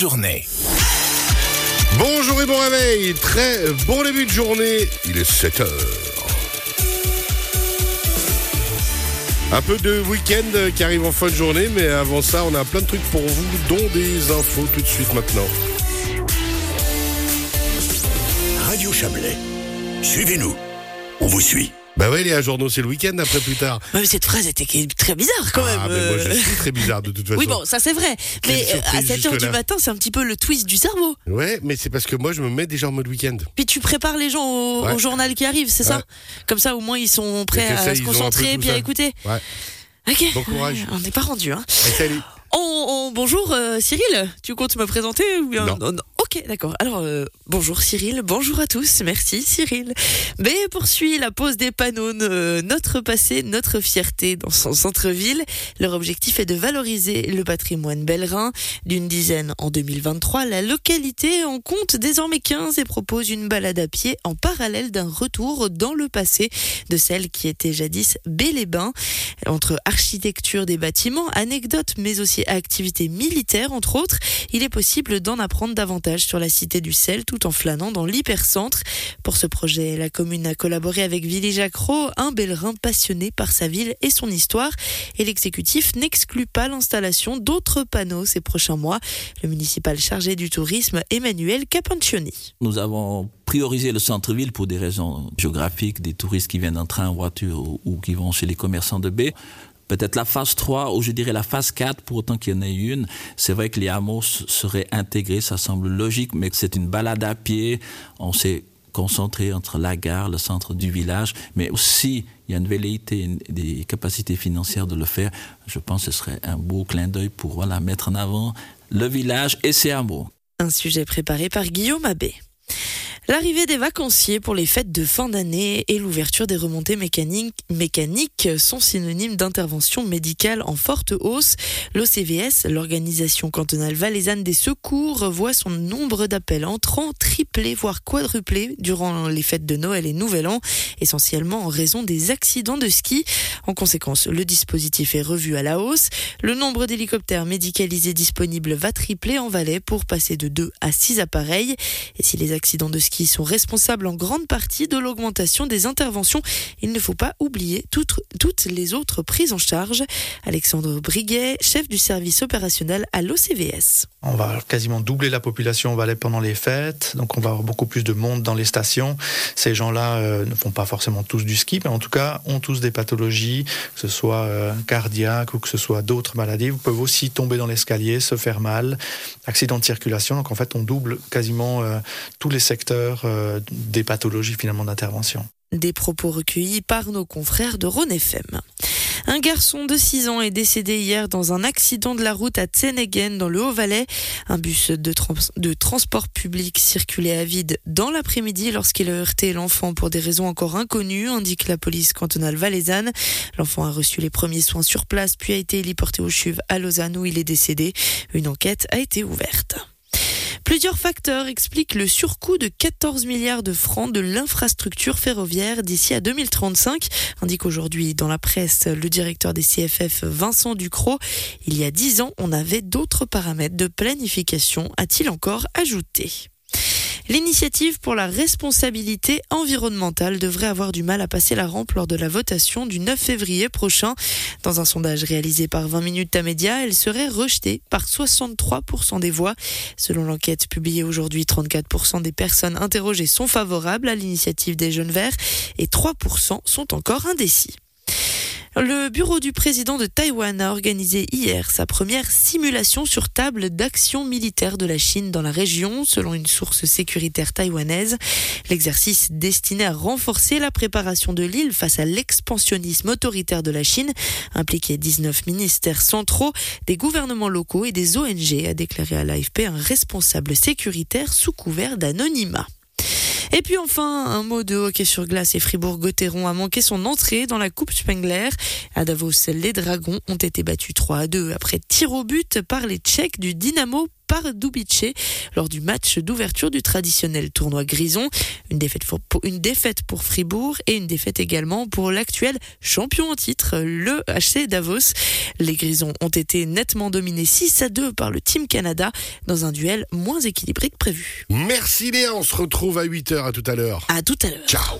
Journée. Bonjour et bon réveil, très bon début de journée, il est 7h. Un peu de week-end qui arrive en fin de journée, mais avant ça, on a plein de trucs pour vous, dont des infos tout de suite maintenant. Radio Chablais. Suivez-nous. On vous suit. Bah ouais, les journaux, c'est le week-end après plus tard. Ouais, mais cette phrase était très bizarre quand même. Ah, mais moi je suis très bizarre de toute façon. Oui, bon, ça c'est vrai. Mais à 7h du matin, c'est un petit peu le twist du cerveau. Ouais, mais c'est parce que moi je me mets déjà en mode week-end. Puis tu prépares les gens au journal qui arrive, c'est ça ? Comme ça, au moins, ils sont prêts à se concentrer et puis à écouter. Ouais. Ok. Bon courage. On n'est pas rendu, hein. Et salut. Bonjour Cyril, tu comptes me présenter ou bien... Non. Ok, d'accord. Alors, bonjour Cyril, bonjour à tous, merci Cyril. B poursuit la pose des panneaux Notre passé, notre fierté dans son centre-ville. Leur objectif est de valoriser le patrimoine bellerin. D'une dizaine en 2023, la localité en compte désormais 15 et propose une balade à pied en parallèle d'un retour dans le passé de celle qui était jadis Baie-les-Bains. Entre architecture des bâtiments, anecdotes, mais aussi activités militaires, entre autres, il est possible d'en apprendre davantage sur la cité du sel tout en flânant dans l'hypercentre. Pour ce projet, la commune a collaboré avec Willy-Jacques Rau, un bellerin passionné par sa ville et son histoire. Et l'exécutif n'exclut pas l'installation d'autres panneaux ces prochains mois. Le municipal chargé du tourisme, Emmanuel Capancioni. Nous avons priorisé le centre-ville pour des raisons géographiques, des touristes qui viennent en train, en voiture ou qui vont chez les commerçants de baie. Peut-être la phase 3, ou je dirais la phase 4, pour autant qu'il y en ait une. C'est vrai que les hameaux seraient intégrés, ça semble logique, mais c'est une balade à pied. On s'est concentré entre la gare, le centre du village, mais aussi il y a une velléité, des capacités financières de le faire. Je pense que ce serait un beau clin d'œil pour mettre en avant le village et ses hameaux. Un sujet préparé par Guillaume Abbé. L'arrivée des vacanciers pour les fêtes de fin d'année et l'ouverture des remontées mécaniques sont synonymes d'intervention médicale en forte hausse. L'OCVS, l'organisation cantonale valaisanne des secours, voit son nombre d'appels entrants tripler, voire quadrupler durant les fêtes de Noël et Nouvel An, essentiellement en raison des accidents de ski. En conséquence, le dispositif est revu à la hausse. Le nombre d'hélicoptères médicalisés disponibles va tripler en Valais pour passer de 2 à 6 appareils. Et si les accidents de ski sont responsables en grande partie de l'augmentation des interventions, il ne faut pas oublier toutes les autres prises en charge. Alexandre Briguet, chef du service opérationnel à l'OCVS. On va quasiment doubler la population au Valais pendant les fêtes, donc on va avoir beaucoup plus de monde dans les stations. Ces gens-là ne font pas forcément tous du ski, mais en tout cas ont tous des pathologies, que ce soit cardiaques ou que ce soit d'autres maladies. Vous pouvez aussi tomber dans l'escalier, se faire mal, accident de circulation. Donc en fait, on double quasiment tous les secteurs des pathologies finalement d'intervention. Des propos recueillis par nos confrères de Rhône FM. Un garçon de 6 ans est décédé hier dans un accident de la route à Tsenegen dans le Haut-Valais. Un bus de transport public circulait à vide dans l'après-midi lorsqu'il a heurté l'enfant pour des raisons encore inconnues, indique la police cantonale valaisanne. L'enfant a reçu les premiers soins sur place puis a été héliporté au CHUV à Lausanne où il est décédé. Une enquête a été ouverte. Plusieurs facteurs expliquent le surcoût de 14 milliards de francs de l'infrastructure ferroviaire d'ici à 2035, indique aujourd'hui dans la presse le directeur des CFF Vincent Ducrot. Il y a 10 ans, on avait d'autres paramètres de planification, a-t-il encore ajouté. L'initiative pour la responsabilité environnementale devrait avoir du mal à passer la rampe lors de la votation du 9 février prochain. Dans un sondage réalisé par 20 minutes Tamedia, elle serait rejetée par 63% des voix. Selon l'enquête publiée aujourd'hui, 34% des personnes interrogées sont favorables à l'initiative des Jeunes Verts et 3% sont encore indécis. Le bureau du président de Taïwan a organisé hier sa première simulation sur table d'action militaire de la Chine dans la région, selon une source sécuritaire taïwanaise. L'exercice destiné à renforcer la préparation de l'île face à l'expansionnisme autoritaire de la Chine impliquait 19 ministères centraux, des gouvernements locaux et des ONG, a déclaré à l'AFP un responsable sécuritaire sous couvert d'anonymat. Et puis enfin, un mot de hockey sur glace et Fribourg-Gotteron a manqué son entrée dans la Coupe Spengler. À Davos, les Dragons ont été battus 3-2 après tir au but par les Tchèques du Dynamo par Dubice lors du match d'ouverture du traditionnel tournoi Grison. Une défaite pour Fribourg et une défaite également pour l'actuel champion en titre, le HC Davos. Les Grisons ont été nettement dominés 6-2 par le Team Canada dans un duel moins équilibré que prévu. Merci Léa, on se retrouve à 8h, à tout à l'heure. À tout à l'heure. Ciao.